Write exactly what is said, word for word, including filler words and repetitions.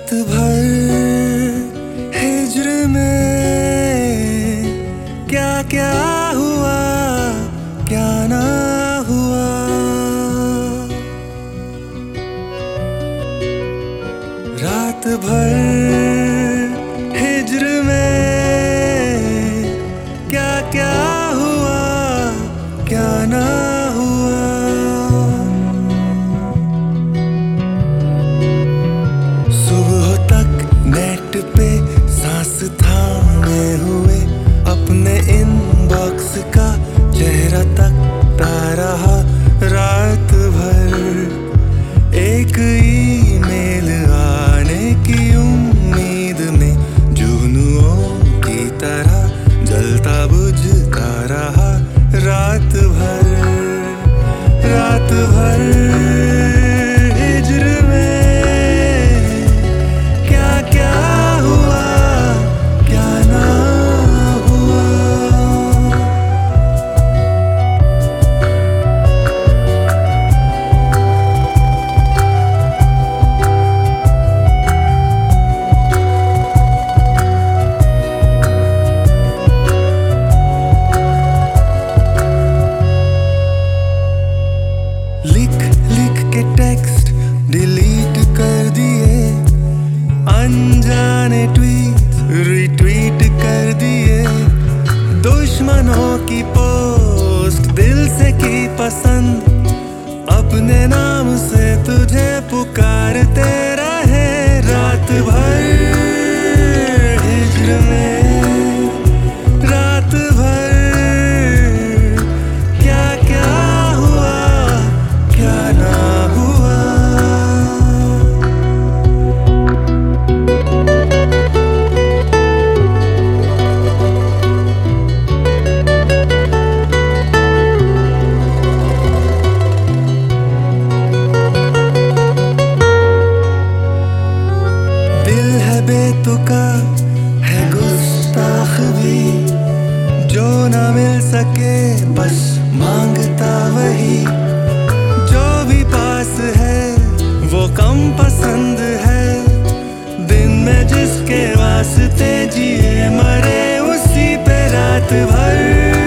रात भर हिज्र में क्या क्या हुआ क्या ना हुआ। रात भर हिज्र में क्या क्या हुआ क्या ना हुआ। सुबह तक नेट पे सांस थामे हुए अपने इनबॉक्स का चेहरा तकता रहा। रात भर एक ईमेल आने की उम्मीद में जुगनुओं की तरह जलता बुझता रहा। रात भर रात भर हिज्र में क्या क्या हुआ क्या ना हुआ। लिख लिख के टेक्स्ट डिलीट कर दिए, अनजाने ट्वीट रिट्वीट कर दिए। दुश्मनों की पोस्ट दिल से की पसंद, अपने नाम से तुझे पुकारते रहे। रात भर हिज्र में रात भर क्या क्या हुआ क्या ना हुआ। दिल है बेतुका है गुस्ताख भी, जो ना मिल सके बस मांगता वही। जो भी पास है वो कम पसंद है, दिन में जिसके वास्ते जिए मरे उसी पे रात भर।